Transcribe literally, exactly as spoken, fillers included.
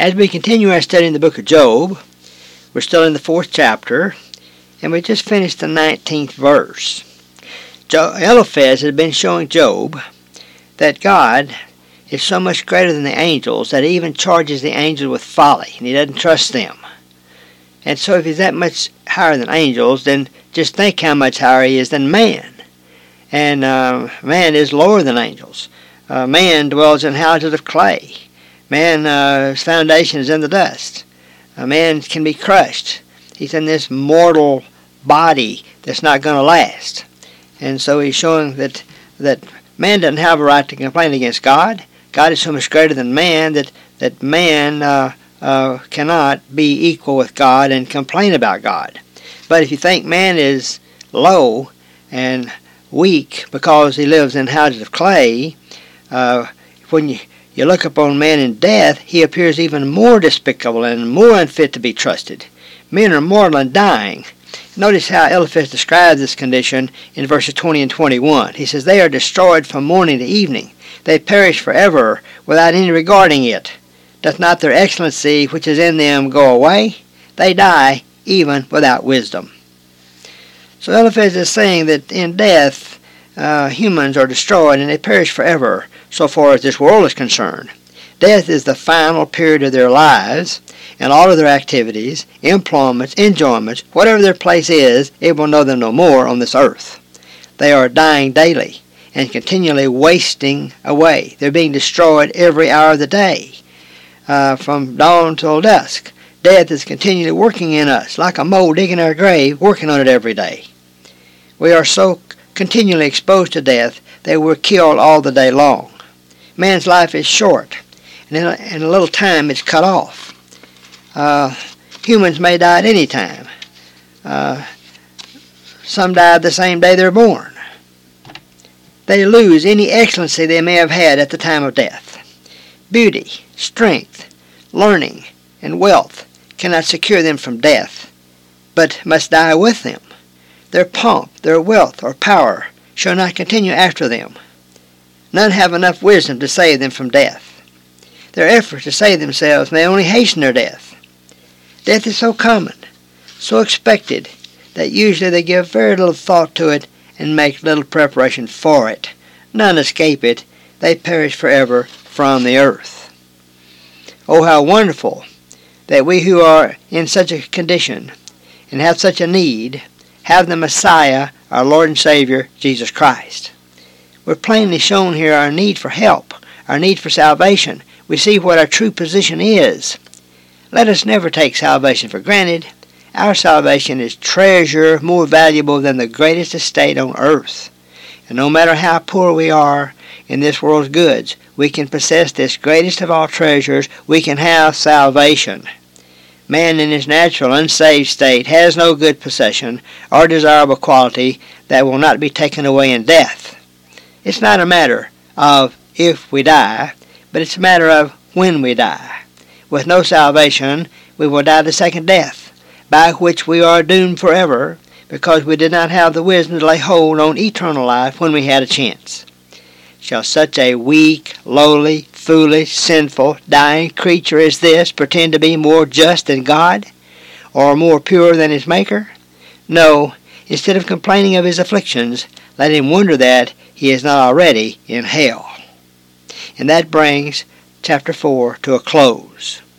As we continue our study in the book of Job, we're still in the fourth chapter, and we just finished the nineteenth verse. Jo- Eliphaz had been showing Job that God is so much greater than the angels that he even charges the angels with folly, and he doesn't trust them. And so if he's that much higher than angels, then just think how much higher he is than man. And uh, man is lower than angels. Uh, man dwells in houses of clay. Man's uh, foundation is in the dust. A man can be crushed. He's in this mortal body that's not going to last. And so he's showing that that man doesn't have a right to complain against God. God is so much greater than man that, that man uh, uh, cannot be equal with God and complain about God. But if you think man is low and weak because he lives in houses of clay, uh, when you You look upon man in death, he appears even more despicable and more unfit to be trusted. Men are mortal and dying. Notice how Eliphaz describes this condition in verses twenty and twenty-one. He says, "They are destroyed from morning to evening. They perish forever without any regarding it. Doth not their excellency which is in them go away? They die even without wisdom." So Eliphaz is saying that in death, uh, humans are destroyed and they perish forever, so far as this world is concerned. Death is the final period of their lives, and all of their activities, employments, enjoyments, whatever their place is, it will know them no more on this earth. They are dying daily and continually wasting away. They're being destroyed every hour of the day, uh, from dawn till dusk. Death is continually working in us, like a mole digging our grave, working on it every day. We are so continually exposed to death that we're killed all the day long. Man's life is short, and in a, in a little time it's cut off. Uh, humans may die at any time. Uh, some die the same day they're born. They lose any excellency they may have had at the time of death. Beauty, strength, learning, and wealth cannot secure them from death, but must die with them. Their pomp, their wealth, or power shall not continue after them. None have enough wisdom to save them from death. Their efforts to save themselves may only hasten their death. Death is so common, so expected, that usually they give very little thought to it and make little preparation for it. None escape it. They perish forever from the earth. Oh, how wonderful that we who are in such a condition and have such a need have the Messiah, our Lord and Savior, Jesus Christ. We're plainly shown here our need for help, our need for salvation. We see what our true position is. Let us never take salvation for granted. Our salvation is treasure more valuable than the greatest estate on earth. And no matter how poor we are in this world's goods, we can possess this greatest of all treasures. We can have salvation. Man in his natural, unsaved state has no good possession or desirable quality that will not be taken away in death. It's not a matter of if we die, but it's a matter of when we die. With no salvation, we will die the second death, by which we are doomed forever, because we did not have the wisdom to lay hold on eternal life when we had a chance. Shall such a weak, lowly, foolish, sinful, dying creature as this pretend to be more just than God, or more pure than his Maker? No, instead of complaining of his afflictions, let him wonder that he is not already in hell. And that brings chapter four to a close.